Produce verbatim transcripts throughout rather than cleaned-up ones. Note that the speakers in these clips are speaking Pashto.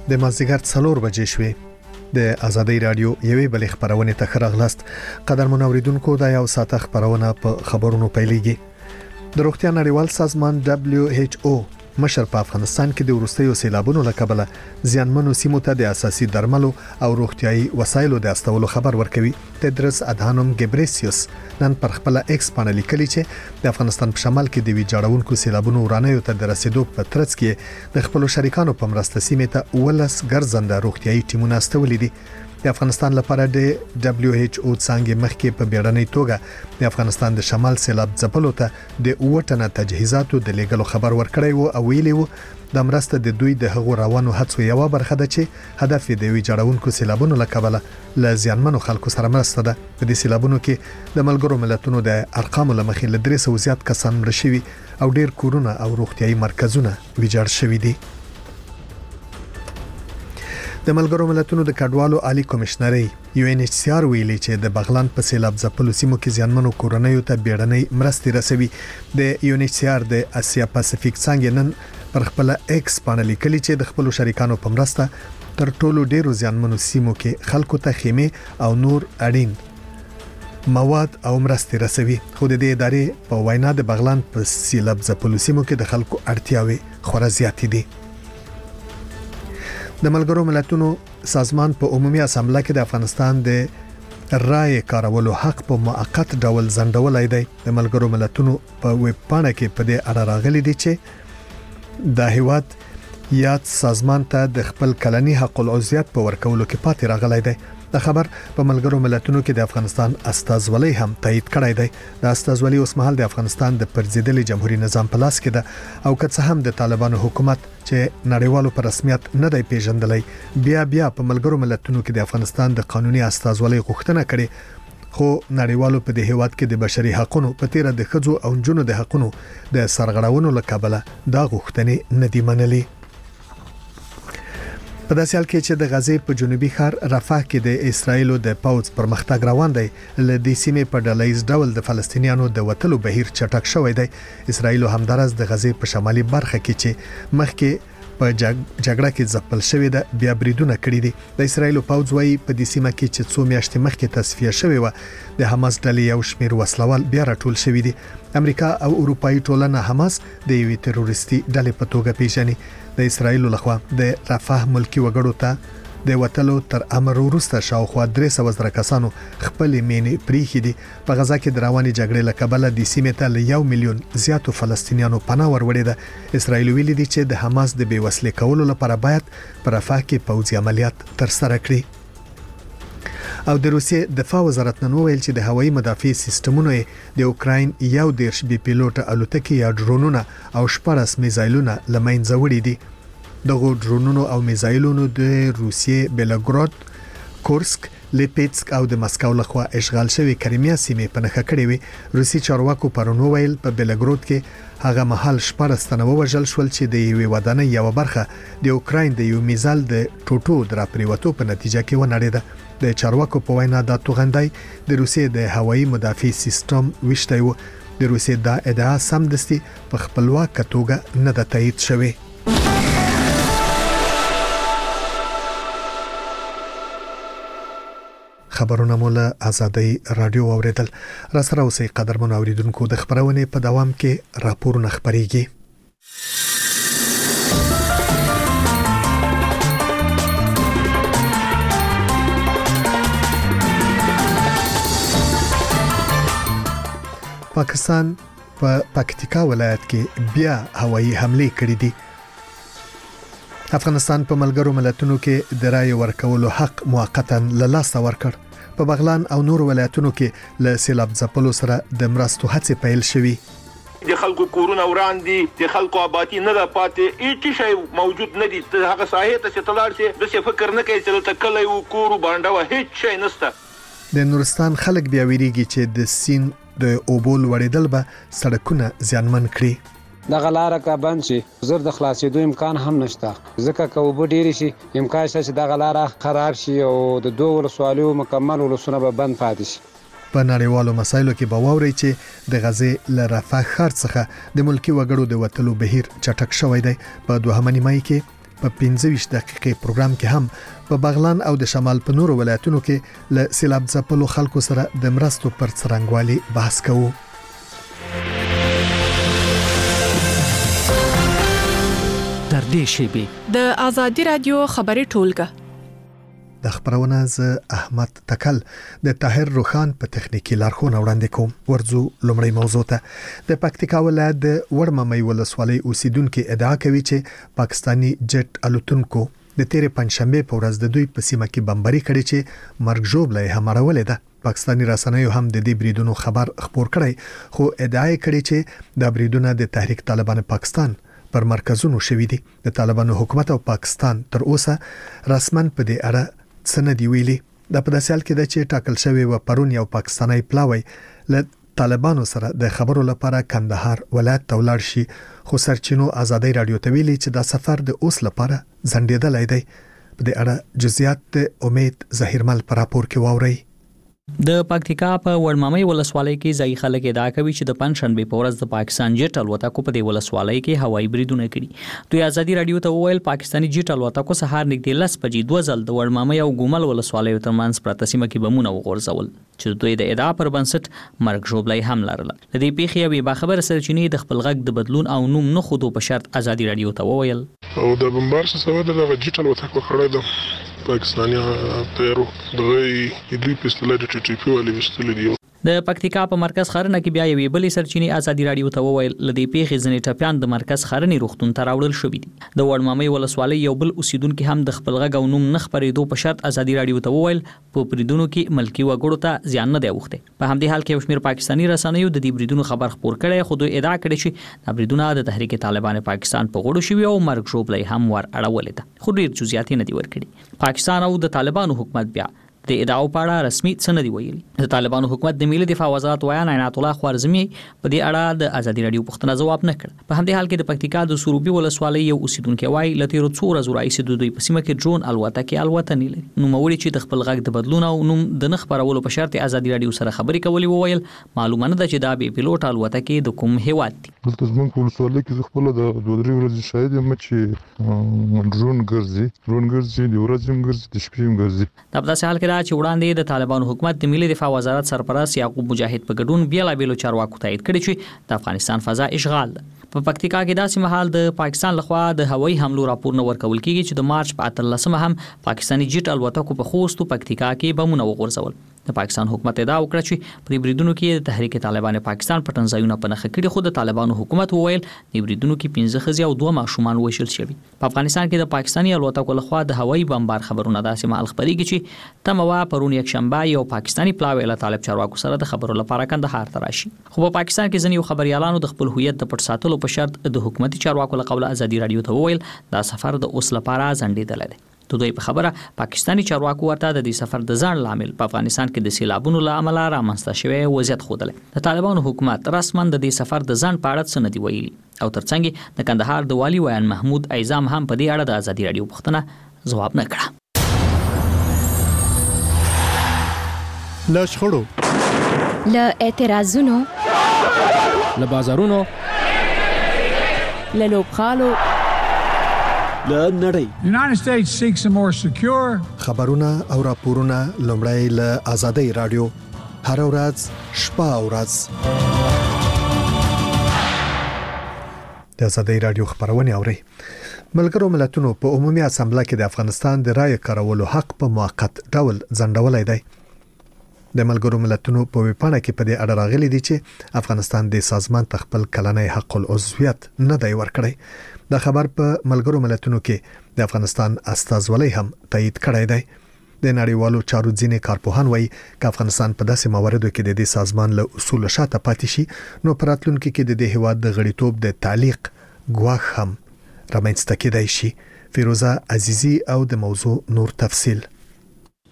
د مازدیګر څلور بجې شوې. د آزادۍ رادیو یوې بلې خبرونه ته ښه راغلاست. قدرمن اوریدونکو، دا یو ساعته خبرونه په خبرونو پیلېږي. د روغتیا نړیوال سازمان دبليو ایچ او مشر په افغانستان کې د وروستیو سیلابونو له کبله زیانمنو سیمو ته د اساسي درملو او روغتيایي وسایلو د استولو خبر ورکوي. تدرس ادهانوم ګبریسیوس نن پر خپل ایکس باندې لیکلي چې د افغانستان په شمال کې د ویجاړونکو سیلابونو ورانیو ته د رسیدو په ترڅ کې د خپل شریکانو په مرسته سیمې ته ولس ګرځنده روغتيایي ټیمونه استولې دي. د افغانستان لپاره د دبليو ایچ او څنګه مخکې په بیړنۍ توګه د افغانستان د شمال سیلاب ځپلو ته د اوټنه تجهیزاتو د لېګلو خبر ورکړی وو او ویلي وو د مرسته د دوی د هغو روانو هڅو یو برخه ده چې هدف د ویجاړونکو سیلابونو لکبله ل زیانمنو خلکو سره مرسته ده. په دې سیلابونو کې د ملګرو ملتونو د ارقامو لمخې ل درې سوه زیات کسان مړ شوي او ډیر کورونه او روغتيایي مرکزونه ویجاړ شوي دي. د ملګرو ملتونو د کډوالو عالی کمشنري یو ان ایچ سی آر ویلي چې د بغلان په سیلاب ځپلو سیمو کې زیانمنو کورنیو ته بیړنۍ مرستې رسوي. د یو ان ایچ سی آر د اسیا پاسفیک څنګه نن پر خپل ایکس باندې لیکلي چې د خپل شریکانو په مرسته تر ټولو ډیرو زیانمنو سیمو کې خلکو ته خیمه او نور اړین مواد او مرستې رسوي. خو د دې ادارې په وینا د بغلان په سیلاب ځپلو سیمو کې د خلکو اړتیاوي خورا زیاتې دي. د ملګرو ملتونو سازمان په عمومي اسامبله کې د افغانستان د رائے کارولو حق په موقت ډول ځنډولای دی. د ملګرو ملتونو په ویب پاڼه کې په دې اړه راغلي دي چې د هیواد یاد سازمان ته د خپل کلنی حق العضویت په ورکولو کې پاتې راغلی دی. د خبر په ملګرو ملتونو کې د افغانستان استازولۍ هم تایید کړی دی. د استازولۍ اوس مهال د افغانستان د پرځېدلي جمهوریت نظام په لاس کې ده او که څه هم د طالبانو حکومت چې نړیوالو په رسمیت نه دی پیژندلی بیا بیا په ملګرو ملتونو کې د افغانستان د قانوني استازولۍ غوښتنه کړې، خو نړیوالو په دې هیواد کې د بشري حقوقو په تیر د ښځو او نجونو د حقوقو د سرغړونو له کبله دا غوښتنې نه دي منلي. په داسې حال کې چې د غزې په جنوبي ښار رفح کې د اسرایلو د پوځ پرمختګ روان دی، ل دې سیمې په ډلهییز ډول د فلسطینیانو د وټلو بهیر چټک شوی دی. اسرایلو همدارس د غزې په شمالي برخه کې چې مخکې په جګړه کې ځپل شوی ده بیا بریدونه کړی دي. د اسرایلو پوځ وايي په دې سیمه کې چې څو میاشتې مخکې تصفیه شوی و د حماس ډلې یو شمیر وسلوال بیا راټول شوی دي. امریکا او اروپאי ټولنه حماس د یوې تروریستي ډلې په توګه پیژني. د اسرایلو لخوا د رفح ملکی وګړو ته د وټلو تر امر وروسته شاوخوا درې سوه زره کسانو خپل مینې پریخي دي. په غزا کې د رواني جګړې له کبله د سیمې ته له یو میلیون زیاتو فلسطینیانو پناه وروړي ده. اسرایل ویلي دي چې د حماس د بیوسلې کولو لپاره باید پر رفح کې پوځي عملیات ترسره کړي. او د روسیې دفاع وزارت نن ویل چې د هوایي مدافع سیستمونو د اوکراین یو دیرش بي پیلوټ الوتکې یا ډرونونه او شپږ میزایلونه لمنځه وړي دي. دغه ډرونونو او میزایلونو د روسیې بلګراد، کورسک، لیپیتسک او د مسکو لخوا اشغال شوی کریمیا سیمې په نښه کړې وي. روسي چارواکو پرونو ویل په بلګراد کې هغه محل شپږ تنه وژل شول چې د یوې ودانۍ یو برخه د اوکراین د یو میزایل د ټوټو درا پریوتو په نتیجه کې ونړېده. د چارواکو په وینا دا توغندای د روسیې د هوایي مدافع سیستم وشتای وو. د روسیې دا ادعا سمدستي په خپلواک توګه نه ده تایید شوې. خبرونه مولا آزادۍ رادیو اوریدل. را سره اوسئ قدرمن اوریدونکو، د خبرونه په دوام کې راپورونه خبريږي. پاکستان په پا پکتیکا ولایت کې بیا هوایي حمله کړې دي. افغانستان په ملګرو ملتونو کې د رائے ورکولو حق موقتا له لاسه ورکړ. په بغلان او نور ولایتونو کې له سیلاب ځپلو سره د مرستو هڅې پیل شوې. د خلکو کورونه وران دي، د خلکو آبادی نه ده پاتې، هیڅ شی موجود نه دي. هغه ساحې ته چې تلار شي د څه فکر نه کوي چې ته کله یو کور باندې هیڅ شی نشته. د نورستان خلک بیا ویریږي چې د سین د اوبول وړېدل به سړکونه زیانمن کړي. د غلاره کا بند شي زر د خلاصېدو امکان هم نشته، ځکه که اوبه ډېرې شي امکان شته چې د غلاره خراب شي او د دوه ولسوالیو مکمل ولسونه به بند پاتې شي. په نړیوالو مسایلو کې به واوري چې د غزې له رفح ښار څخه د ملکی وګړو د وټلو بهیر چټک شوی دی. په دوهمه نیمه کې په پنځه ویشت دقیقې پروګرام کې هم په بغلان او د شمال په نورو ولایتونو کې له سیلاب ځپلو خلکو سره د مرستو پر څرنګوالي بحث کوو. در دې شیبې د آزادي رادیو خبري ټولګه د خبرونه ز احمد تکل د طاهر روخان په تخنیکی لارښوونه وړاندې کوم. ورځو لومړی موضوع ته د پکتیکا ولایت د وړممۍ ولسوالۍ اوسیدونکو ادعا کوي چې پاکستانی جټ الوتونکو د تیرې پنځشنبه په ورځ د دوی په سیمه کې بمباري کړې چې مرګ ژوبله هم راولې ده. پاکستانی رسنیو هم د دې بریدونو خبر خبر کړی خو ادعا کړې چې د بریدونو د تحریک طالبان پاکستان پر مرکزونو شوې دي. د طالبانو حکومت او پاکستان تر اوسه رسمن په دې اړه څه نه دی ویلي. د په داسې حال کې د چې ټاکل شوی و پرون یو پاکستانی پلاوی له طالبانو سره د خبرو لپاره کندهار ولایت ته ولاړ شي خو سرچینو آزادي رادیو ته ویلي چې دا سفر د اوس لپاره ځنډېدلی دی. په دې اړه جزئیات د امید ظهیرمل پر راپور کې واوري. د پکتیکا په وړممۍ ولسوالۍ کې ځای خلک ادعا کوي چې د پنځشنبه په ورځ د پاکستان جټ الوتکو په دې ولسوالۍ کې هوایي بریدونه کړي. دوی آزادي رادیو ته وویل پاکستاني جټ الوتکو سهار نږدې لس بجې دوه ځل د وړممۍ او ګومل ولسوالیو ترمنځ پراته سیمه کې بمونه وغورځول چې دوی د ادعا پر بنسټ مرګ ژوبلې هم لرله. د دې پیښې یوې باخبره سرچینې د خپل غږ د بدلون او نوم نه خودو په شرط آزادي رادیو ته وویل او د بمبار څخه سبب د جټ الوتکو خړې ده پاکستاني تیرو دغه دوی پستله د ټي ټي پی والی وستل دي. د پکتیکا په مرکز خارنه کې بیا یوې بلې سرچینې آزادي رادیو ته وویل لدی پیښې ځنې ټپيان د مرکز خارني روغتون ته راوړل شوې دي. د وړممۍ ولسوالۍ یو بل اوسیدونکو هم د خپل غږ او نوم نه خبرېدو په شرط آزادي رادیو ته وویل په بریدونو کې ملکی وګړو ته زیان نه دی اوخته. په همدې حال کې یو شمېر پاکستاني رسنیو د دې بریدونو خبر خبر کړي خو دوی ادعا کړې چې د بریدونو د تحریک طالبان پاکستان په غوړو شوی او مرګ ژوبلې هم ور اړولې ده خو ډیر جزئیات نه دي ورکړي. پاکستان او د طالبانو حکومت بیا د ادعاو په اړه رسمي څه نه دی ویلي. د طالبانو حکومت د ملي دفاع وزارت ویان عنایت الله خوارزمي په دې اړه د آزادي رادیو پوښتنه ځواب نه کړ. په همدې حال کې د پکتیکا د سروبي ولسوالۍ یو اوسیدونکو وايي لته ورو څو ورځې راځي د دوی په سیمه کې ډرون الوتکې الوتنې لري. نو موري چې د خپل غږ د بدلون او نوم د نخ پرولو په شرط آزادي رادیو سره خبرې کولې وویل معلومه نه ده چې دا به پیلوټ الوتکې د کوم هیواد دي. دلته زموږ ولسوالۍ کې خپل د دوه درې ورځې شاهد یم چې ډرون ګرځي ډرون ګرځي د ورځې هم ګرځي د شپې هم ګرځي. دا په داسې حال کې دا چې وړاندې د طالبانو حکومت د ملي دفاع وزارت سرپرست یعقوب مجاهد په ګډون بیل بیلو چارواکو تایید کړی چې د افغانستان فضا اشغال ده. په پکتیکا کې داسې مهال د پاکستان لخوا د هوایي حملو راپور نه ورکول کیږي چې د مارچ په اتلسمه هم پاکستاني جټ الوتکو په خوست پکتیکا کې بمونه وغورځول. د پاکستان حکومت ادعا وکړه چې په بریدونو کې د تحریک طالبان پاکستان پټنځایونه په نخښه کړي خو د طالبانو حکومت وویل د بریدونو کې پنځه ښځې او دوه ماشومان وژل شوي. په افغانستان کې د پاکستاني الوتکو لخوا د هوایي بمبار خبرونه داسې مهال خبرېږي چې تموا پرون یک شنبه یو پاکستاني پلاوی له طالب چارواکو سره د خبرو لپاره کندهار ته راشي. خو په پاکستان کې ځینې خبريالانو د خپل هویت د پټ ساتلو په شرط د حکومتي چارواکو له قوله آزادي رادیو ته وویل دا سفر د اوس لپاره ځنډېدلی دی. د دوی په خبره پاکستاني چارواکو ورته د دې سفر د ځان لامل په افغانستان کې د سیلابونو له امله رامنځته شوی وضعیت ښودلی. د طالبانو حکومت رسما د دې سفر د ځان په اړه څه نه دي ویلي او ترڅنګ د کندهار د والي ویان محمود ایزام هم په دې اړه د آزادي رادیو پوښتنه ځواب نه کړه. له شخړو له اعتراضونو له بازارونو له لوبغالو له نړۍ The United States seeks a more secure خبرونه او راپورونه لومړی له آزادي رادیو هر ورځ شپه او ورځ د آزادي رادیو خبرونه اوري. ملګرو ملتونو په عمومي اسامبله کې د افغانستان د رای کارولو حق په موقت ډول ځنډولای دی. د ملګرو ملتونو په ویپاڼه کې په دې اړه راغلي دي چې افغانستان د سازمان تخپل کلنۍ حق العضویت نه دی ورکړی. دا خبر په ملګرو ملتونو کې د افغانستان استازولۍ هم تایید کړی دی. د نړیوالو چارو ځینې کارپوهان وایي چې افغانستان په داسې مواردو کې د دې سازمان له اصول شاته پاتې شي نو په راتلونکي کې د دې هیواد د غړیتوب د تعلیق ګواښ هم رامنځته کېدای شي. فیروزه عزیزی او د موضوع نور تفصیل.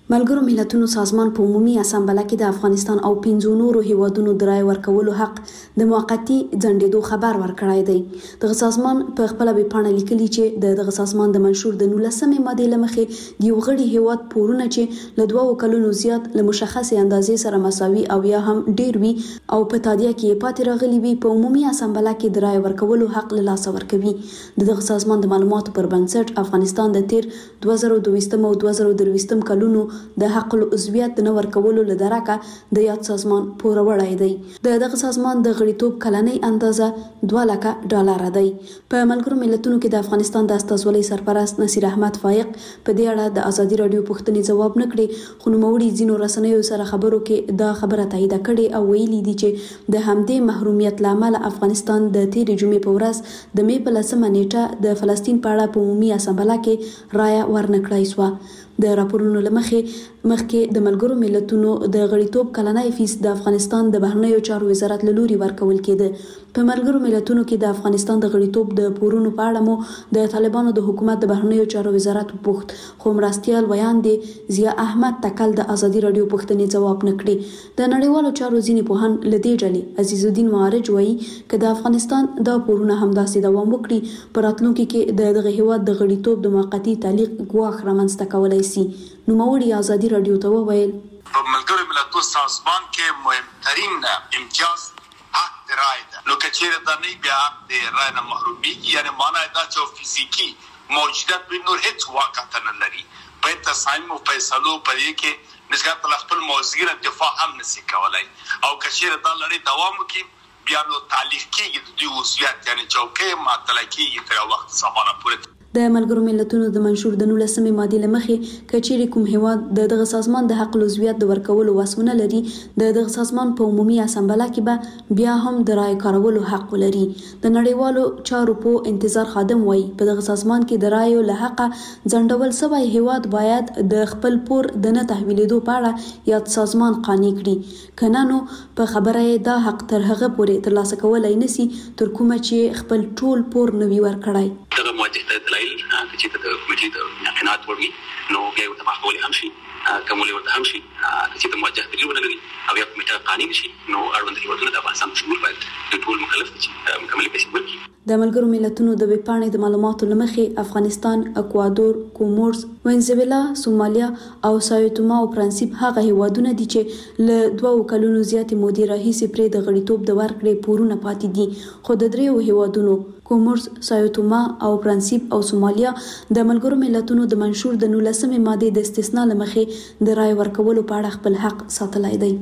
ملګرو ملتونو سازمان په عمومي اسامبله کې د افغانستان او پنځو نورو هیوادونو د رای ورکولو حق د موقتی ځنډېدو خبر ورکړی دی. دغه سازمان په خپل ویبپاڼه لیکلي چې د دغه سازمان د منشور د نولسمې ماده لمخې د یو غړي هیواد پورونه چې له دوه کلونو زیات له مشخصې اندازې سره مساوي او یا هم ډیر وي او په تادیه کې پاتې راغلي وي په عمومي اسامبله کې د رای ورکولو حق له لاسه ورکوي. د دغه سازمان د معلوماتو پر بنسټ افغانستان د تیر دوه زره دوه او دوه زره درې کلونو د حق العضویت د نه ورکولو له درکه د یاد سازمان پوروړی دی. د دغه سازمان د غړیتوب کلنۍ اندازه دوه لکه ډالر دی. په ملګرو ملتونو کې د افغانستان د استازولۍ سرپرست نصیر احمد فایق په دې اړه د ازادي رادیو پوښتنې ځواب نه کړي، خو نوموړي ځینو رسنیو سره خبرو کې دا خبره تایید کړې او ویلي دي چې د همدې محرومیت لامل افغانستان د تیرې جمعې په ورځ د مې په لسمه نیټه د فلسطین په اړه په عمومي اسامبله کې رایه ورنکړای شوه. د راپورونو لمخې مخکې د ملګرو ملتونو د غړیتوب کلنۍ فیس د افغانستان د بهرنیو چارو وزارت له لوري ورکول کېده. په ملګرو ملتونو کې د افغانستان د غړیتوب د پورونو په اړه مو د طالبانو د حکومت د بهرنیو چارو وزارت پوښت، خو مرستیال ویاندې ضیا احمد تکل د ازادي رادیو پوښتنې ځواب نه کړي. د نړیوالو چارو ځینې پوهان له دې ډلې عزیز الدین معارج وایي چې د افغانستان دا پورونه همداسې دوام وکړي په راتلونکي کې د دغه هیواد د غړیتوب د موقتی تعلیق ګواښ رامنځته کولی سي. نوموړي ازادي رادیو ته وویل په ملګرو ملتونو سازمان کې مهمترین امتیاز حق د رای ده، نو که چیرې دا نه بیا د رای نه محرومیږي، یعنی معنی دا چې فزیکی موجودیت به نور هیڅ واقعیت نه لري. په تصمیم او فیصلو په دې کې نسبت له خپل موضوع دفاع هم نشي کولای، او که چیرې دا لړۍ دوام وکړي بیا نو تعلیق کېږي د دوی وضعیت، یعنی چوکۍ معطله کېږي تر وخت زمانه پورې. د ملګرو ملتونو د منشور د نولسمې مادې له مخې کچېرې کوم هیواد د دغه سازمان د حق العضویت د ورکولو وسونه لري، د دغه سازمان په عمومي اسامبله کې به بیا هم د رای کارولو حق ولري. د نړیوالو چارو په انتظار خادم وایي په دغه سازمان کې د رایو له حقه ځنډول شوی هیواد باید د خپل پور د نه تحویلېدو په اړه یاد سازمان قانع کړي، که نه نو په خبره یې دا حق تر هغه پورې ترلاسه کولی نشي تر کومه چې خپل ټول پور نه وي ورکړی. دغه موجه دلایل چې د کمیټې د قناعت وړ وي نو بیا ورته محکمه هم شي کومولې ورته هم شي چې د موجه دلیل ونه لري او یا کمیټه قانوني شي نو اړوند هیوادونه د افغانستان شمول باید د ټول مکلف دي چې مکمل پیسې ورکړي. د ملګرو ملتونو د ویبپاڼې د معلوماتو له مخې افغانستان، اکوادور، کومورس، وینزویلا، سومالیا او سایو او پرنسیپ هغه هیوادونه دي چې له دوه کلونو زیاتې مودې راهیسې پرې د غړیتوب د ورکړې پورونه پاتې دي، خو د دریو هیوادونو کومورس، سایو او پرنسیپ او سومالیا د ملګرو ملتونو د منشور د نولسمې مادې د استثنا له مخې د رای ورکولو په اړه خپل حق ساتلی دی.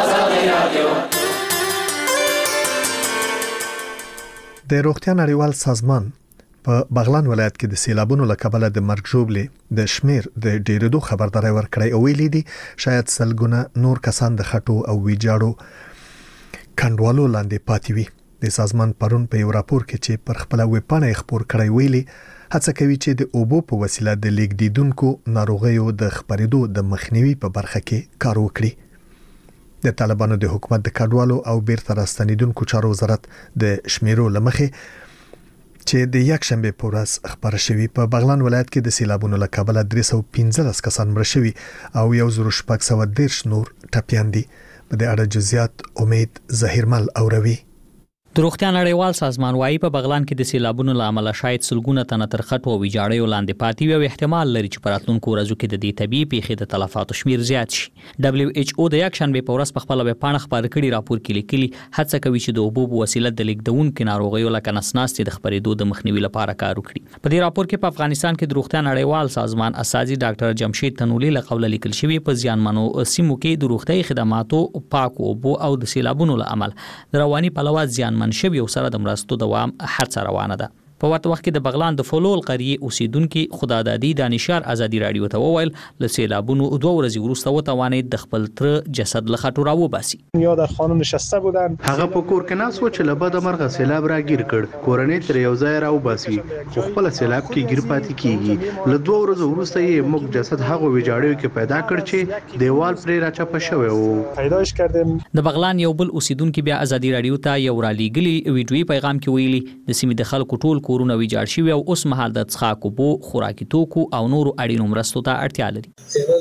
د روغتیا نړیوال سازمان په بغلان ولایت کې د سیلابونو له کبله د مرګ ژوبلې د شمیر د ډیرېدو خبرداري ورکړی او ویلي دي شاید سلګونه نور کسان د خټو او ویجاړو کندوالو لاندې پاتې وي. د سازمان پرون په یو راپور کې چې پر خپل ویبپاڼه خبر کړی ویلي هڅه کوي چې د اوبو په وسیله د لیکدیدونکو ناروغیو د خپرېدو د مخنیوي په برخه کې کار وکړي. د طالبانو د حکومت د کډوالو او بیرته راستنیدونکو چارو وزارت د شمیرو لمخې چې د یک شنبه په ورځ خبر شوی په بغلان ولایت کې د سیلابونو له کبله درې سوه پنځلس کسان مړه شوي او یو زر شپږ سوه دېرش نور ټپیان دي. په دې اړه جزئیات امید ظهیرمل اوروي. د روغتیا نړیوال سازمان وايي په بغلان کې د سیلابونو له امله شاید سلګونه تنه تر خټو او ویجاړیو لاندې پاتې وي او احتمال لري چې په راتلونکو ورځو کې د دې طبي پیښې د تلفاتو شمیر زیات شي. دبليو ایچ او د یک شنبه په ورځ په خپل ویبپاڼه خبر کړي راپور کې لیکلي هڅه کوي چې د اوبو په وسیله د لیکدونکو ناروغیو لکه نسناستي د خپرېدو د مخنیوي لپاره کار وکړي. په دې راپور کې په افغانستان کې د روغتیا نړیوال سازمان اساسي ډاکټر جمشید تنولی له قوله لیکل شوی په زیانمنو سیمو کې د روغتي خدماتو پاک اوبو او د سیلابونو له امل د رواني پلوه زیانمن شوی او سره د مرستو دوام هڅه روانه ده. په ورته وخت کې د بغلان د فلول قریه اوسیدونکو خدادادي دانشار ازادي رادیو ته وویل ل سیلابونو دوه ورځې وروسته وتوانید د خپل تر جسد له خټو راوباسي. یا در خانه نشسته بودن، هغه په کور کې ناس و چې له بده مرغه سیلاب راګیر کړ، کورنۍ تر یو ځای راوباسي خو خپل سیلاب کې ګیر پاتې کیږي. له دوه ورځې وروسته یې موږ جسد هغه ویجاړیو کې پیدا کړ چې دیوال پرې راچپه شوی و. پیداش کردیم. د بغلان یو بل اوسیدونکو بیا ازادي رادیو ته یو را لېږلي ویډیوي پیغام کې ویلي د سیمې د خلکو ټول کورونه ویجاړ شوي او اوس مهال د څښاک اوبو، خوراکي توکو او نورو اړینو مرستو ته اړتیا لري.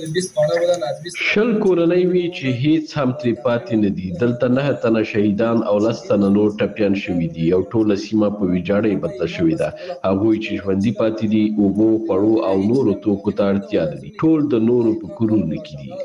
شل کورنۍ وي چې هیڅ هم ترې پاتې نه دي. دلته نه تنه شهیدان او لس تنه نور ټپیان شوي دي او ټوله سیمه په ویجاړۍ بدله شوې ده. هغوی چې ژوندي پاتې دي اوبو، خوړو او نورو توکو ته اړتیا لري. ټول د نورو په کورونو کې دي.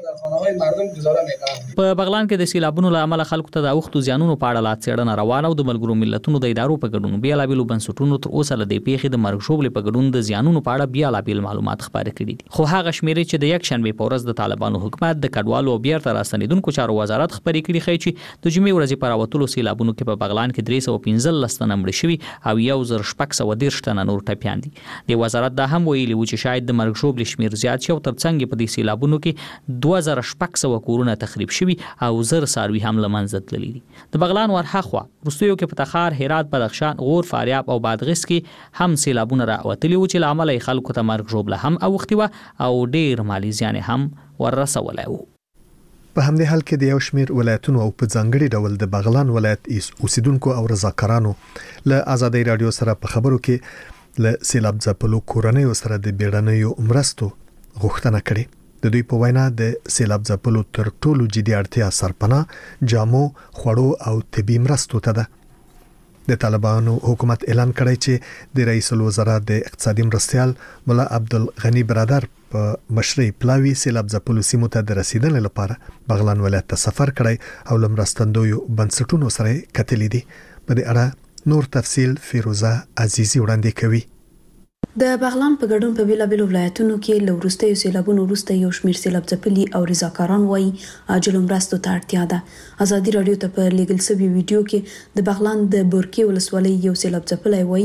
په بغلان کې د سیلابونو له امله خلکو ته د اوښتو زیانونو په اړه لا څېړنه روانه او د ملګرو ملتونو د ادارو په ګډون بېلابېلو بنسټونو تر اوسه له دې پیښې د مرګ ژوبلې په ګډون د زیانونو په اړه بېلابېل معلومات خپاره کړي دي. خو هغه شمیرې چې د یکشنبې په ورځ د طالبانو حکومت د کډوالو او بیرته راستنېدونکو چارو وزارت خپرې کړي ښیي چې د جمعې ورځې په راوتلو سیلابونو کې په بغلان کې درې سوه پنځلس تنه مړه شوي او یو زر شپږ سوه دېرش تنه نور ټپیان دي. د وزارت دا هم ویلي و چې شاید د مرګ ژوبلې شمېر زیات شي او ترڅنګ په دې سیلابونو کې دوه زره شپږ سوه کورونه تخریب شوي او زر څاروي هم له منځه تللي دي. د بغلان ورهاخوا وروستیو کې په تخار، هرات، بدخشان، غور، فاریاب او بادغیس کې هم سیلابونه راوتلي و چې له امله یې خلکو ته مرګ ژوبله هم اوښتې وه او ډېر مالي زیان هم وررسولی و. په همدې حال کې د یو شمېر ولایتونو او په ځانګړي ډول د بغلان ولایت اوسیدونکو او رضاکارانو له ازادۍ راډیو سره په خبرو کې له سیلاب ځپلو کورنیو سره د بیړنیو مرستو غوښتنه کړې. د دوی په وینا د سیلاب ځپلو تر ټولو جدي اړتیا سرپناه، جامو، خوړو او طبي مرستو ته ده. د طالبانو حکومت اعلان کړی چې د رئیس الوزرا د اقتصادي مرستیال مولا عبدالغنی برادر په مشرۍ پلاوي سیلاب ځپلو سیمو ته د رسیدنې لپاره بغلان ولایت ته سفر کړی او له مرستندویو بنسټونو سره کتلي دي. په دې اړه نور تفصیل فیروزه عزیزی وړاندې کوي. د بغلان په ګډون په بیلابېلو ولایتونو کې له وروستیو سیلابونو وروسته یو شمېر سیلاب ځپلي او رضاکاران وایي عاجلو مرستو ته اړتیا ده. ازادي راډیو ته په لیږل شوي ویډیو کې د بغلان د بورکې ولسوالۍ یو سیلاب ځپلی وایي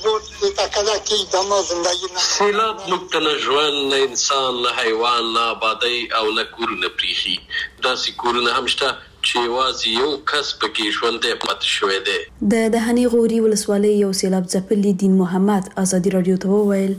سیلاب موږ ته نه ژوند، نه انسان، نه حیوان، نه آبادۍ او نه کورونه پریښي. داسې کورونه هم شته چې یوازې یو کس پکې ژوندی پاتې شوی دی. د دهنې غوري ولسوالۍ یو سیلاب ځپلي دین محمد ازادي راډیو ته وویل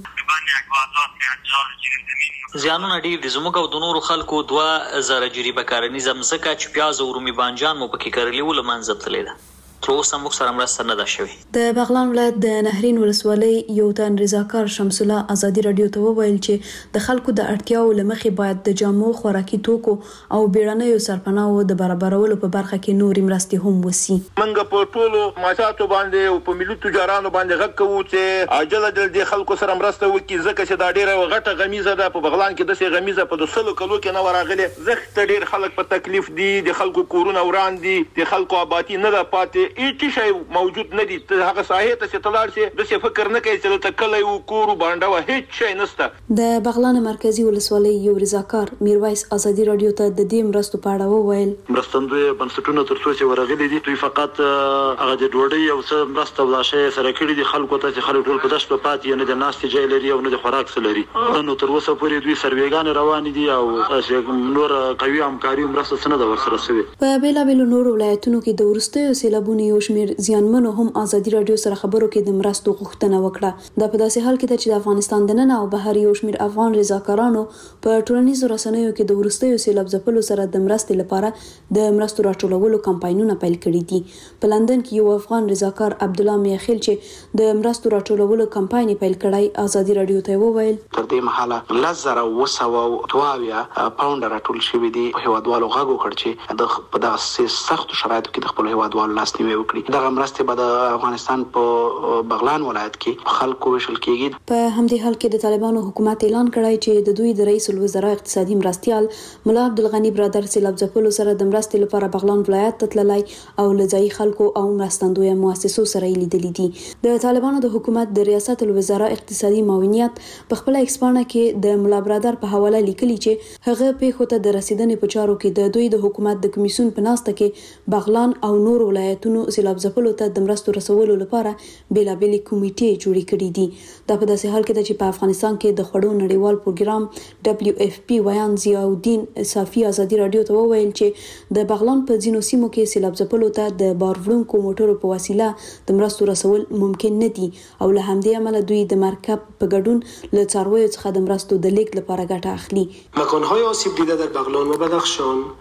زیانونه ډیر دي. زموږ او د نورو خلکو دوه زره جریبه کرنیزه مځکه چې پیاز او رومي بانجان مو پکې کرلي و له منځه تللې ده. تر اوسه موږ سره مرسته نه ده شوې. د بغلان ولایت د نهرین ولسوالۍ یو تن رضاکار شمس الله ازادي راډیو ته وویل چې د خلکو د اړتیاو له مخې باید د جامو، خوراکي توکو او بیړنیو سرپناهو د برابرولو په برخه کې نورې مرستې هم وسی. منګه په ټولو ماشاتو باندې او په ملي تجارانو باندې غږ کوو چې عاجله د خلکو سره مرسته وکړي، ځکه چې دا ډیره غټه غمیزه ده. په بغلان کې داسې غمیزه په دسلو کلو کې نه ورغلې. زخت ډیر خلک په تکلیف دي، د خلکو کورونه وران دي، د خلکو آبادی نه ده پاتې. هیڅ شی موجود نه دي. هغه ساحې ته چې تلاړ شي د څه فکر نه کوي چې ته کله یو کور باندې و هیڅ شی نشته. د بغلان مرکزی ولسوالۍ یو رضاکار میرویس ازادي راډیو ته د دې مرستو په اړه وویل مرستندوی بنسټونه تر څو چې ورغلي دي دوی فقط هغه د ډوډۍ او څه مرسته ولا شی سره کړی دي. خلکو ته چې خلک ټول په دشت په پاتې نه د ناستې ځای لري او نه د خوراک څه لري. نو تر اوسه پورې دوی سروېګان روان دي او نور قوي همکاري مرسته څه نه ده ورسره شوې. په بیلابېلو نورو ولایتونو کې د وروستیو سیلابونو یو شمېر زیانمنو هم ازادي راډیو سره خبرو کې د مرستو غوښتنه وکړه. دا په داسې حال کې ده چې د افغانستان دننه او بهر یو شمېر افغان رضاکارانو په ټولنیزو رسنیو کې د وروستیو سیلاب ځپلو سره د مرستې لپاره د مرستو راټولولو کمپاینونه پیل کړي دي. په لندن کې یو افغان رضاکار عبدالله میخیل چې د مرستو راټولولو کمپاین پیل کړی ازادي راډیو ته وویل تر دې مهاله لس زره اوه سوه دوه اویا پاونډ راټول شوي دي. په هیوادوالو غږ وکړ چې د په داسې سختو شرایطو کې د خپلو هیوادوالو لاسنیوی وکړي. دغه مرستې به د افغانستان په بغلان ولایت کې خلکو ویشل کېږي. په همدې حال کې د طالبانو حکومت اعلان کړی چې د دوی د رئیس الوزرا اقتصادي مرستیال مولا عبدالغنی برادر سیلاب ځپلو سره د مرستې لپاره بغلان ولایت ته تللی او له ځایي خلکو او مرستندویه مؤسسو سره یې لیدلي دي. د طالبانو د حکومت د ریاست الوزرا اقتصادي معاونیت په خپله ایکسپانه کې د مولا برادر په حواله لیکلي چې هغه پیښو ته د رسیدنې په چارو کې د دوی د حکومت د کمیسیون په ناسته کې بغلان او نور ولایتونو سیلاب ځپلو ته د مرستو رسولو لپاره بیلابېلې کمیټې جوړې کړې دي. دا په داسې حال کې ده چې په افغانستان کې د خوړو نړیوال پروګرام ډبلیو اف پی ویان ضیاءالدین صافي ازادي راډیو ته وویل چې د بغلان په ځینو سیمو کې سیلاب ځپلو ته د بار وړونکو موټرو په وسیله د مرستو رسول ممکن نه دي او له همدې امله دوی د مرکب په ګډون له څارویو څخه د مرستو د لیږد لپاره ګټه اخلي. مکان‌های آسیب دیده در بغلان و بدخشان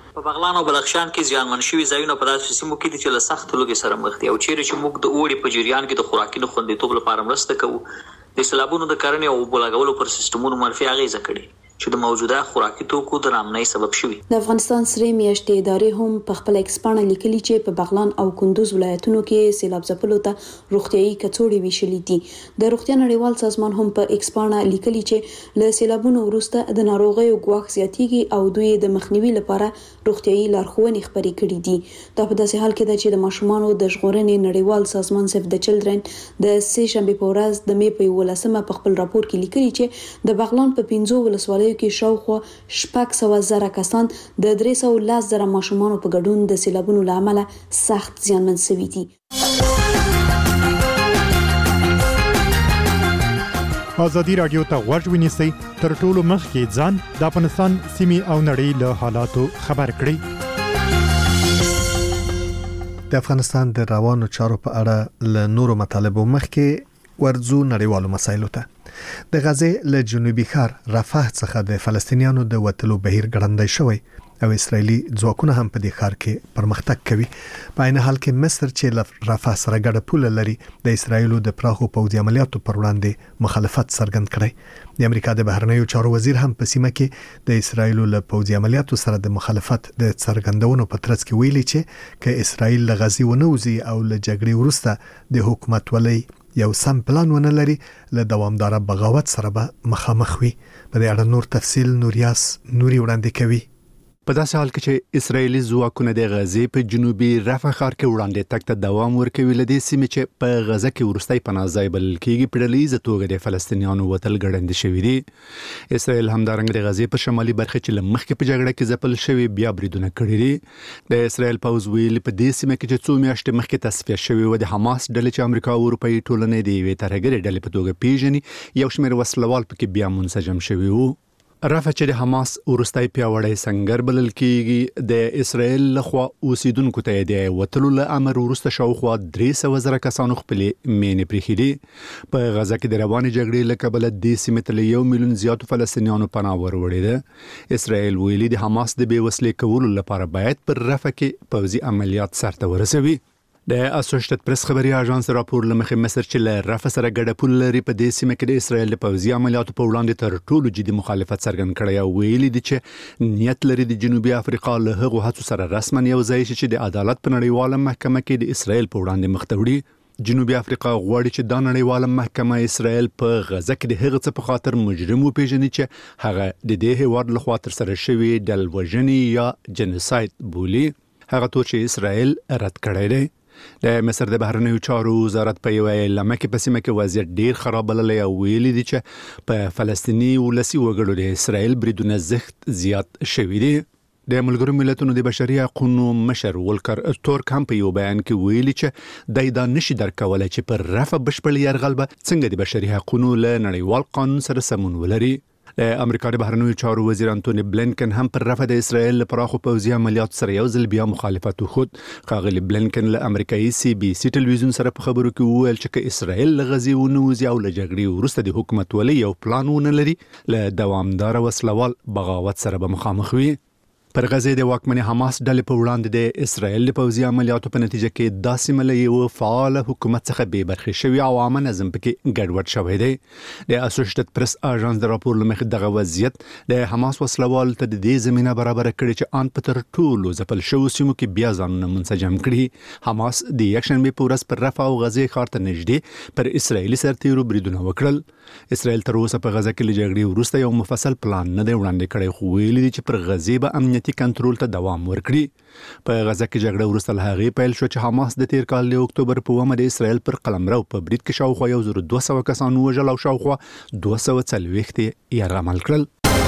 په بغلان او بلخشان کې زیانمن شوي ځایونه په داسې سیمو کې دي چې له سخت لوږې سره مخ دي او چیرې چې موږ د اوړي په جریان کې د خوراکي نه خوندیتوب لپاره مرسته کوو د سیلابونو د کرنې او اوبو لګولو پر سیستمونو منفي اغیزه کړې چې د موجوده خوراکي توکو د نامنۍ سبب شوي. د افغانستان سرې میاشتې ادارې هم په خپل ایکسپانه لیکلي چې په بغلان او کندوز ولایتونو کې سیلاب ځپلو ته روغتيایي کڅوړې ویشلې دي. د روغتیا نړیوال سازمان هم په ایکسپانه لیکلي چې له سیلابونو وروسته د ناروغیو ګواښ زیاتېږي او دوی د مخنیوي لپاره روغتيایي لارښوونې خپرې کړې دي. دا په داسې حال کې ده چې د ماشومانو د ژغورنې نړیوال سازمان سیف د چلډرن د سه شنبې په ورځ د مې په یولسمه په خپل راپور کې لیکلي چې د بغلان په پنځو ولسوالیو کې شاوخوا شپږ سوه زره کسان د درې سوه لس زره ماشومانو په ګډون د سیلابونو له امله سخت زیانمن شوي دي. ازادي رادیو ته غوږ ونیسئ تر ټولو مخکې ځان د افغانستان سیمې او نړۍ له حالاتو خبر کړئ. د افغانستان د روانو چارو په اړه له نورو مطالبو مخکې ورځو نړیوالو مسایلو ته. د غزې له جنوبي ښار رفح څخه د فلسطینیانو د وتلو بهیر ګړندی شوی او اسرایلی ځواکونه هم په دې ښار کې پرمختګ کوي. په عین حال کې مصر چې له رفح سره ګډه پوله لري د اسرایلو د پراخو پوځي عملیاتو پر وړاندې مخالفت څرګند کړی. د امریکا د بهرنیو چارو وزیر هم په سیمه کې د اسرایلو له پوځي عملیاتو سره د مخالفت د څرګندونو په ترڅ کې ویلي چې که اسرایل له غزې ونوځي او له جګړې وروسته د حکومت ولې یو سم پلان ونه لري له دوامدار بغاوت سره به مخامخ وي. په دې اړه نور تفصیل نوریاس نوري وړاندې کوي. په داسې حال کې چې اسرایلی ځواکونه د غزې په جنوبي رفح ښار کې وړاندې تګ ته دوام ورکوي، له دې سیمې چې په غزه کې وروستی پناه ځای بلل کېږي په ډلهییزه توګه د فلسطینیانو وتل ګړندي شوي دي. اسرایل همدارنګه د غزې په شمالي برخه چې له مخکې په جګړه کې ځپل شوي بیا بریدونه کړي دي. د اسرایل پوځ ویلي په دې سیمه کې چې څو میاشتې مخکې تصفیه شوي و د حماس ډلې چې امریکا او اروپایي ټولنې د یوې ترهګرې ډلې په توګه پیژني یو شمېر وسلوال پکې بیا منسجم شوي وو. رفح چې د حماس وروستی پیاوړی سنگر بلل کېږي د اسرایل لخوا اوسیدونکو ته د وتلو له امر وروسته شاوخوا درې سوه زره کسانو خپلې مینې پرېښي دي. په غزه کې د روانې جګړې له کبله دې سیمې ته له یو میلیون زیاتو فلسطینیانو پناه وروړې ده. اسرایل ویلي د حماس د بې وسلې کولو لپاره باید پر رفح کې پوځي عملیات سرته ورسوي. د اسوسییټډ پریس خبري اژانس راپور لمخې مصر چې له رفح سره ګډه پوله لري په دې سیمه کې د اسرایل د پوځي عملیاتو په وړاندې تر ټولو جدي مخالفت څرګند کړی او ویلي دي چې نیت لري د جنوبي افریقا له هغو هڅو سره رسما یو ځای شي چې د عدالت په نړیواله محکمه کې د اسرایل په وړاندې مخ ته وړي. جنوبي افریقا غواړي چې دا نړیواله محکمه اسرایل په غزه کې د هغه څه په خاطر مجرم وپیژني چې هغه د دې هیواد لخوا تر سره شوی ډلوژنې یا جنوساید بولي، هغه تور چې اسرایل رد کړی دی. د مصر د بهرنیو چارو وزارت په یو اعلامیه کې په سیمه کې وضعیت ډیر خراب بللی او ویلي دي چې په فلسطیني ولسي وګړو د اسرایل بریدونه زښت زیات شوي دي. د ملګرو ملتونو د بشري حقوقو مشر ولکر تورک هم په یو بیان کې ویلي چې دای دا نشي درکولای چې پر رفح بشپړ یرغل به څنګه د بشري حقوقو له نړیوال قانون سره سمون ولري. د امریکا د بهرنیو چارو وزیر انټونی بلینکن هم پر رفح د اسرایل له پراخو پوځي عملیاتو سره یو ځل بیا مخالفت وښود. ښاغلي بلینکن له امریکایي سی بي سي ټلویزیون سره په خبرو کې وویل چې که اسرایل له غزې ونوځي او له جګړې وروسته د حکومت ولې یو پلان ونه لري له دوامداره وسلوال بغاوت سره به مخامخ وي. پر غزې د واکمنې حماس ډلې په وړاندې د اسرایل د پوځي عملیاتو په نتیجه کې دا سیمه له یو فعال حکومت څخه بې برخې شوي او عامه نظم پکې ګډوډ شوی دی. د اسوسییټډ پریس اژانس د راپور له مخې دغه وضعیت د حماس وسلوال ته د دې زمینه برابر کړي چې ان په تر ټولو ځپل شوو سیمو کې بیا ځانونه منسجم کړي. حماس د یکشنبې په ورځ پر رفح او غزې ښار ته نږدې پر اسرایلي سرتیرو بریدونه وکړل. اسرایل تر اوسه په غزه کې له جګړې وروسته یو مفصل پلان نه دی وړاندې کړی، خو ویلي دي چې پر غزې به امنیتي کنټرول ته دوام ورکړي. په غزه کې جګړه وروسته له هغې پیل شو چې حماس د تیر کال د اکتوبر په اوومه د اسرایل پر قلمرو په برید کې شاوخوا یو زر دوه سوه کسان ووژل او شاوخوا دوه سوه څلوېښت یې یرغمل کړل.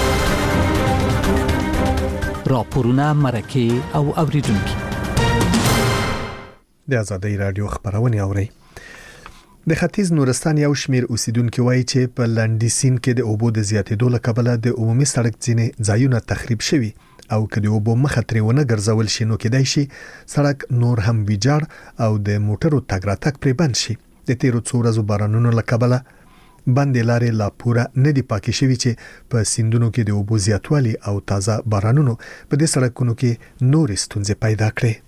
راپورونه، مرکې او اوریدونکي د آزادۍ رادیو خبرونه اوري. د ختیځ نورستان یو شمیر اوسیدونکو وایي چې په لنډی سین کې د اوبو د زیاتېدو له کبله د عمومي سړک ځینې ځایونه تخریب شوي او که د اوبو مخه ترې ونه ګرځول شي نو کېدای شي سړک نور هم ویجاړ او د موټرو تګ راتګ پرې بند شي. د تیرو څو ورځو بارانونو له کبله بندې لارې لا پوره نه دي پاکې شوي چې په سیندونو کې د اوبو زیاتوالی او تازه بارانونو په دې سړکونو کې نورې ستونزې پیدا کړې.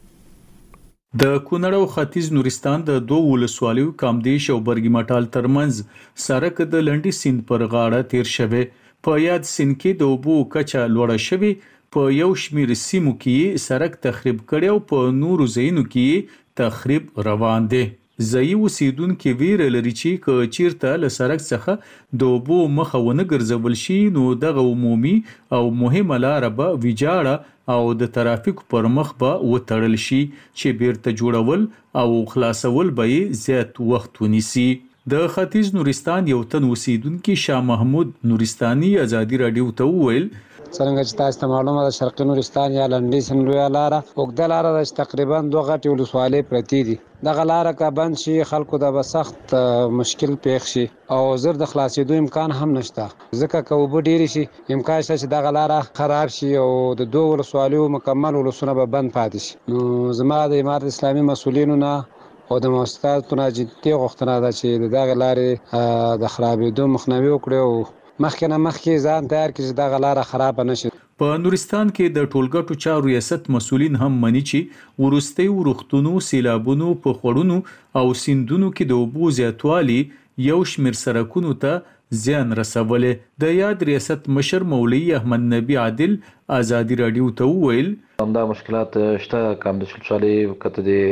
د کونړ او ختیځ نورستان د دوه ولسوالیو کامدیش او برګی مټال ترمنځ سړک د لنډي سیند پر غاړه تیر شوی. په یاد سیند کې د اوبو کچه لوړه شوی. په یو شمیر سیمو کې سړک تخریب کړي او په نورو ځایونو کې تخریب روان دي. ځایي اوسیدونکو ویره لري چې که چیرته له سړک څخه د اوبو مخه ونه ګرځول شي نو دغه عمومي او مهمه لاره به ویجاړه او د ترافیک پر مخ به وتړل شي چې بیرته جوړول او خلاصول به زیات وخت ونیسي. د ختیځ نورستان یو تن اوسیدونکو شاه محمود نورستاني ازادي رادیو ته وویل څنګه چې تاسو ته معلومه ده شرقي نورستان یا لنډي سیند لویه لاره اوږده لاره ده چې تقریبا دوه غټې ولسوالۍ پرتې دي. دغه لاره که بند شي خلکو ته به سخت مشکل پیښ شي او زر د خلاصېدو امکان هم نشته ځکه که اوبه ډېرې شي امکان شته چې دغه لاره خراب شي او د دوه ولسوالیو مکمل ولسونه به بند پاتې شي. نو زما د امارت اسلامي مسؤلینو نه او د مؤسساتو نه جدي غوښتنه ده چې د دغه لارې د خرابېدو مخنیوي وکړي او مخکې نه مخکې ځان تیار کړي چې دغه لاره خرابه نشي. په نورستان کې د ټولګټو چارو ریاست مسؤلین هم مني چې ورستي ورختونو سیلابونو په خړونو او سیندونو کې د اوبو زیاتوالی یو شمیر سرکونو ته زیان رسولې. د یاد ریاست مشر مولوی احمد نبی عادل ازادي رادیو ته وویل همدا مشکلات شته کم د شلچالي کته دي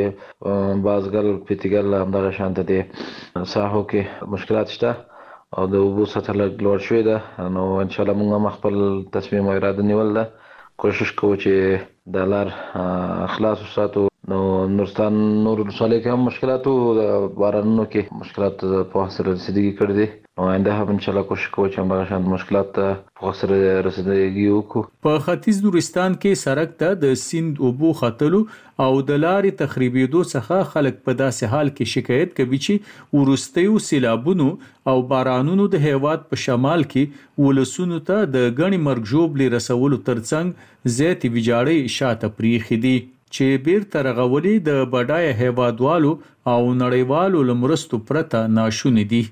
بازګل پیتګل همدا شانت دي ساحو کې مشکلات شته او د اوبو سطح لوړ شوې ده. نو ان شاء الله موږ هم خپل تصمیم او اراده نیول ده کوشش کوو چې د لار خلاص وساتو. نو نورستان نور ولسوالۍ کې هم مشکلات او د بارانونو کې مشکلات په سره رسیدګي کړې دي. نو آینده هم ان شاء الله کوشش کوو چې همدغه شان مشکلات په سره رسیدګي وکړو. په ختیځ نورستان کې سړک ته د سیند اوبو ختلو او د لارې تخریبېدو څخه خلک په داسې حال کې شکایت کوي چې ورستیو سیلابونو او بارانونو د هیواد په شمال کې ولسونو ته د غني مرګ ژوبلې رسولو ترڅنګ زیاتې ویجاړۍ شاته پریښې دي چې بیرته رغولې د بډایه هیوادوالو او نړیوالو لمرستو پرته ناشونې دي.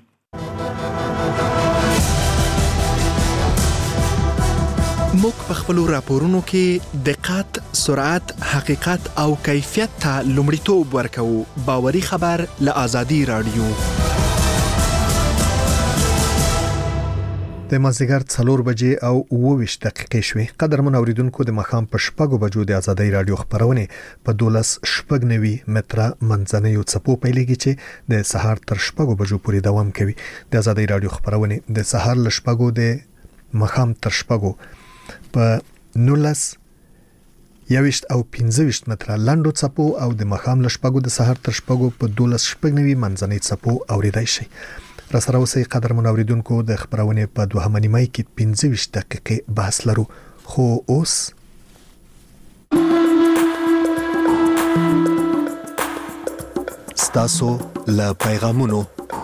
موږ په خپلو راپورونو کې دقت، سرعت، حقیقت او کیفیت ته لومړیتوب ورکوو. باوري خبر له آزادي رادیو. د مازدیګر څلور بجې او اوه ویشت دقیقې شوې. قدرمن اوریدونکو د مخام په شپږو بجو د آزادۍ رادیو خبرونه په دولس شپږ نوي متره منځنیو څپو پیلېږي چې د سهار تر شپږو بجو پورې دوام کوي. د آزادۍ رادیو خبرونه د سهار ل شپږو د مخام تر شپږو په نولس یوشت او پنځه ویشت متره لاندو څپو او د مخام ل شپږو د سهار تر شپږو په دولس شپږ نوي منځنۍ څپو اوریدای شي. را سره اوسئ قدرمن اوریدونکو د خبرونه په دوهمه نیمه کې پنځه ویشت دقیقې بحث لرو. خو اوس ستاسو له پیغامونو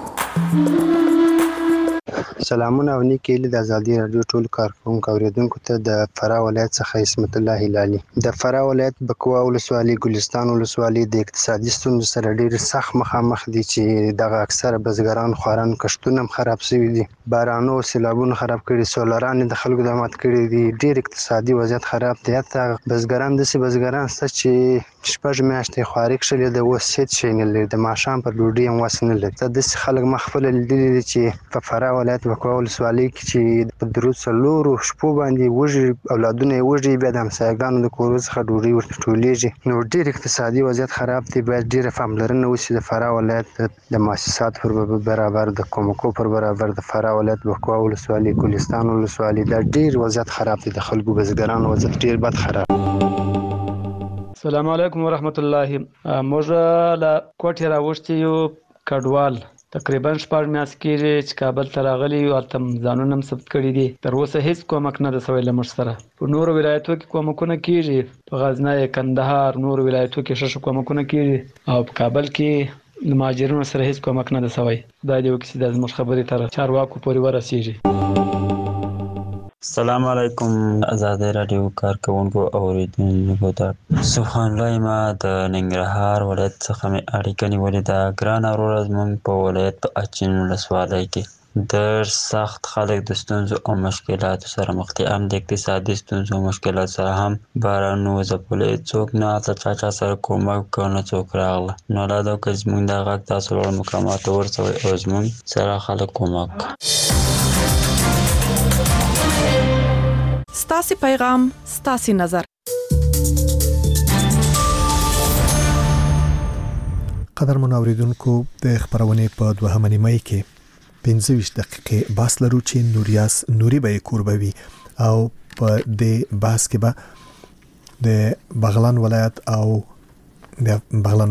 سلامونه او نیکی له آزادي رادیو ټول کارکونکو اوریدونکو ته د فراه ولایت څخه اسمت الله هلالي. د فراه ولایت بکوا ولسوالي ګلستان ولسوالي د اقتصادي ستونزو سره ډېر سخت مخامخ دي چې دغه اکثره بزګران خواران کښتونه هم خراب شوي دي. بارانو سیلابونو خراب کړي، سولران د خلکو د مات کړي دي. ډېر اقتصادي وضعیت خراب دی. حتی بزګران داسې بزګران شته چې شپږ میاشتې خواري کښلې د اوس هېڅ شی نه لري، د ماښام پر ډوډۍ هم وس نه لري. داسې خلک ما خپله لیدلي دي چې په فراه ولایت بکوا ولسوالۍ کې چې په درو څلورو شپو باندې وږي اولادونه یې وږي، بیا د همسایګانو د کورو څخه ډوډۍ ورته ټولېږي. نو ډېر اقتصادي وضعیت خراب دی. باید ډېره پاملرنه وشي د فراه ولایت د مؤسساتو پر برابر، د کومکو پر برابر. د فراه ولایت بکوا ولسوالي ګلستان ولسوالي دا ډېر وضعیت خراب دی. د خلکو بزګرانو وضعیت ډېر بد خراب. السلام علیکم ورحمت الله. موږ له کوټې راوښتي یو کډوال تقریبا شپږ میاشتې کېږي چې کابل ته راغلي یو، هلته ځانونه هم ثبت کړي دي. تر اوسه هېڅ کومک نه ده سوی له موږ سره. په نورو ولایتو کې کومکونه کېږي، په غزنی، کندهار، نورو ولایتو کې ښه ښه کومکونه کېږي، او په کابل کې د مهاجرینو سره هېڅ کومک نه ده سوی. خدای دې وکړي چې دا زموږ خبرې تر چارواکو پورې ورسېږي. السلام علیکم آزادی رادیو کارکونکو اوریدونکو ته سبحان الله ما د ننګرهار ولایت څخه مې اړیکه نیولې ده. ګران وروره زموږ په ولایت په اچین ولسوالۍ کې ډېر سخت خلک د ستونزو او مشکلاتو سره مخ دي، هم د اقتصادي ستونزو او مشکلاتو سره، هم باران وځپلی څوک نه هلته چا چا سره کومک وکړ نه څوک راغله. نو الله دې وکړي زموږ دا غږ تاسو لوړ مقاماتو ورسوئ او زموږ سره خلک کومک وکړي. ستاسې پیغام ستاسې نظر. قدرمن اوریدونکو د خبرونې په دوهمه نیمه کې پنځه ویشت دقیقې باس لرو چې نوریاس نوري به کوربوي او په دې باس کې به د بغلان ولایت او د بغلان